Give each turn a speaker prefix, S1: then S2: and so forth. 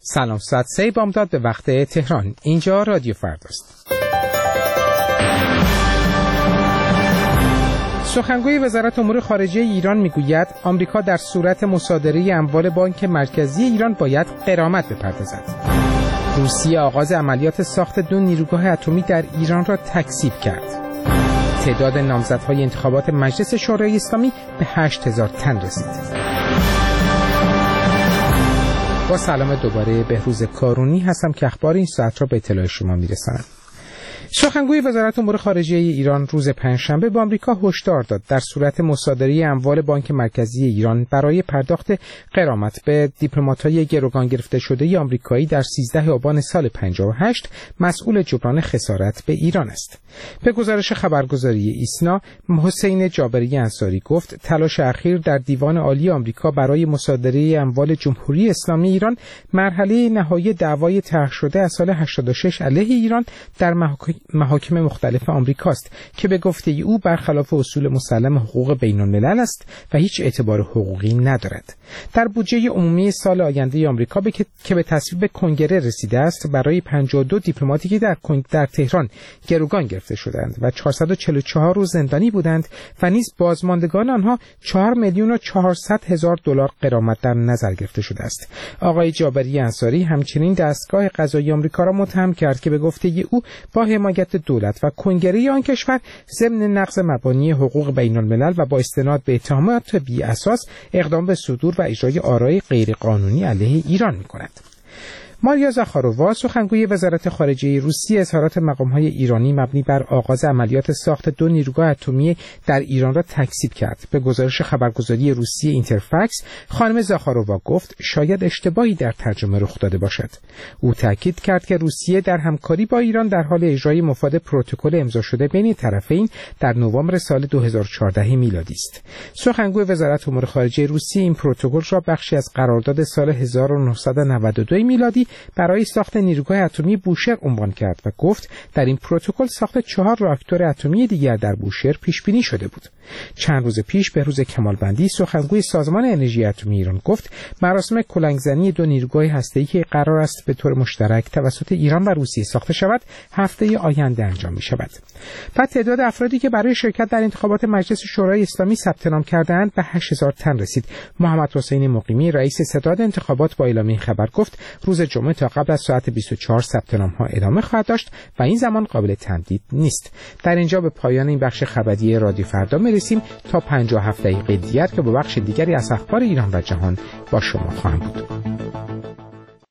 S1: سلام، ساعت 3 بامداد به وقت تهران. اینجا رادیو فرداست. سخنگوی وزارت امور خارجه ایران میگوید آمریکا در صورت مصادره اموال بانک مرکزی ایران باید غرامت بپردازد. روسیه آغاز عملیات ساخت 2 نیروگاه اتمی در ایران را تکذیب کرد. تعداد نامزدهای انتخابات مجلس شورای اسلامی به 8000 تن رسید. با سلام دوباره بهروز کارونی هستم که اخبار این ساعت را به اطلاع شما میرسانم. سخنگوی وزارت امور خارجه ایران روز پنجشنبه به آمریکا هشدار داد در صورت مصادره اموال بانک مرکزی ایران برای پرداخت غرامت به دیپلمات‌های گروگان گرفته شده آمریکایی در 13 آبان سال 58 مسئول جبران خسارت به ایران است. به گزارش خبرگزاری ایسنا، حسین جابری انصاری گفت تلاش اخیر در دیوان عالی آمریکا برای مصادره اموال جمهوری اسلامی ایران مرحله نهایی دعوای طرح شده از سال 86 علیه ایران در محاکم مختلف آمریکاست که به گفته او برخلاف اصول مسلم حقوق بین‌الملل است و هیچ اعتبار حقوقی ندارد. در بودجه عمومی سال آینده آمریکا که به تصویب کنگره رسیده است برای 52 دیپلماتی که در تهران گروگان گرفته شدند و 444 روز زندانی بودند و نیز بازماندگان آنها 4,400,000 دلار غرامت در نظر گرفته شده است. آقای جابری انصاری همچنین دستگاه قضایی آمریکا را متهم کرد که به گفته او با حمایت دولت و کنگره آن کشور ضمن نقض مبانی حقوق بین‌الملل و با استناد به اتهامات بی اساس اقدام به صدور و اجرای آرای غیرقانونی علیه ایران می‌کند. ماریا زاخارووا سخنگوی وزارت خارجه روسیه اظهارات مقام‌های ایرانی مبنی بر آغاز عملیات ساخت 2 نیروگاه اتمی در ایران را تکذیب کرد. به گزارش خبرگزاری روسیه اینترفکس، خانم زاخارووا گفت شاید اشتباهی در ترجمه رخ داده باشد. او تاکید کرد که روسیه در همکاری با ایران در حال اجرای مفاد پروتکل امضا شده بین طرفین در نوامبر سال 2014 میلادی است. سخنگوی وزارت امور خارجه روسیه این پروتکل را بخشی از قرارداد سال 1992 میلادی برای ساخت نیروگاه اتمی بوشهر عنوان کرد و گفت در این پروتکل ساخت 4 راکتور اتمی دیگر در بوشهر پیش بینی شده بود. چند روز پیش بهروز کمالبندی سخنگوی سازمان انرژی اتمی ایران گفت مراسم کلنگزنی 2 نیروگاه هسته‌ای که قرار است به طور مشترک توسط ایران و روسیه ساخته شود هفته آینده انجام می شود. و تعداد افرادی که برای شرکت در انتخابات مجلس شورای اسلامی ثبت نام کردند به 8000 تن رسید. محمد حسین مقیمی رئیس ستاد انتخابات با اعلام این خبر گفت روز جمعه تا قبل از ساعت 24 ثبت نام ها ادامه خواهد داشت و این زمان قابل تمدید نیست. در اینجا به پایان این بخش خبری رادیو فردا میرسیم تا 57 دقیقه دیگر که با بخش دیگری از اخبار ایران و جهان با شما خواهم بود.